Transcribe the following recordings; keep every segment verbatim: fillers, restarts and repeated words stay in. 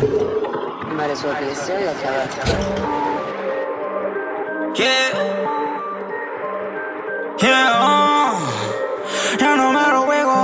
Might as well be a serial killer. Yeah. Yeah, uh. Yeah, no matter where go.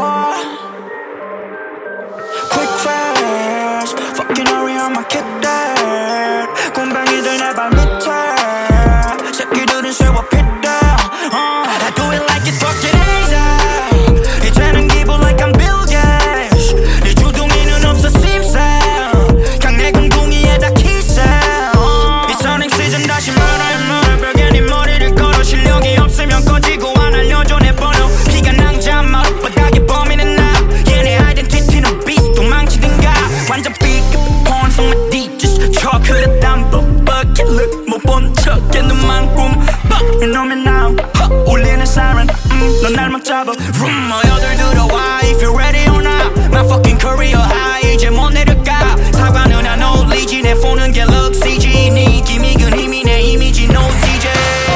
Quick fast. Fucking hurry, I'ma kick that. 곰뱅이들 내 발 밑에. 새끼들은 세워 pit down. uh. I do it like it's fucking easy. 이제는 기분 like I'm Bill Gates. 네 주둥이는 없어 심상. 강내 공둥이에다 키상. 이 선행 시즌 다시 말아야 말아. 벽에 네 머리를 걸어. 실력이 없으면 꺼지고 안 알려줘 내 번호. 피가 낭자 마룻바닥에 범인은 나. 얘네 아이덴티티는 비스 도망치든가. 완전 삐끗 porn on my digits. 초콜릿 담보 bucket look 못 본 척해 눈만 꿈 fuck 이놈의 now 울리는 siren 음, 넌 날 못 잡아 room 모여들 들어와 if you're ready or not my fucking career high 이제 못 내려가 사과는 안 어울리지 내 폰은 갤럭시지 네 기믹은 힘이 내 이미지 no 씨제이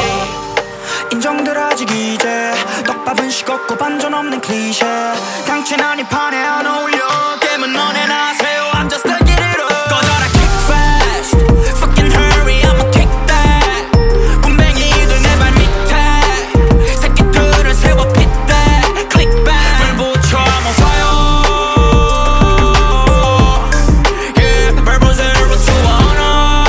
인정들 아직 이제 떡밥은 식었고 반전 없는 클리셰 당최 난이 판에 안 어울려 게임은 너네 나세요 I'm just taking it up 꺼져라 kick fast fucking hurry I'ma kick that 곰뱅이들 내 발 밑에 새끼들을 세워 pit that click back 불 붙여 I'm on fire yeah verbal zero to one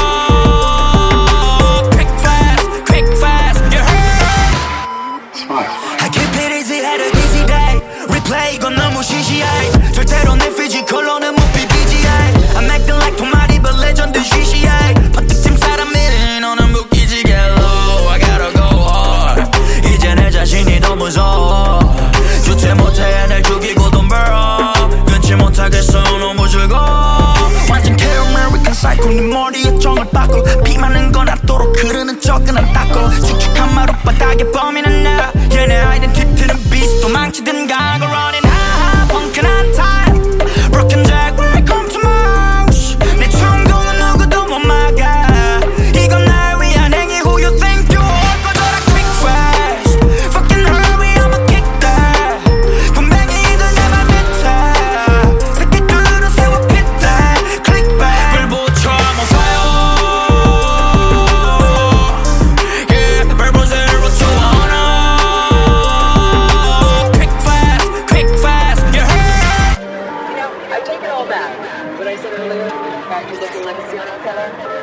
quick fast quick fast you heard I keep it easy had a busy day replay 이건 너무 시시해 절대로 내 피지컬로는 못 비비지해 I'm acting like 토마리 but legend 시시해 퍼뜩팀 사람이니 너는 묶이지 get low I gotta go hard 이제 내 자신이 더 무서워 주체 못해 날 죽이고 돈 벌어 끊지 못하겠어 너무 즐거워 완전 K American Psycho 네 머리에 정을 바꿔 피 많은 건 않도록 흐르는 척은 안 닦고 축축한 마룻바닥에 범인은 나 얘네 아이덴티티는 비스 도망치든가 Go running high 펑크난 time Broken jack welcome to my house 내 충동은 누구도 못 막아 이건 날 위한 행위 who you think you are 꺼져라 quick fast Fucking hurry I'ma kick that 곰뱅이들 내 발 밑에 새끼들은 세워 pit that click back 불 붙여 I'm on fire yeah verbal zero to one quick fast quick fast you heard You know, I take it all back. What I said earlier about you looking like a serial killer.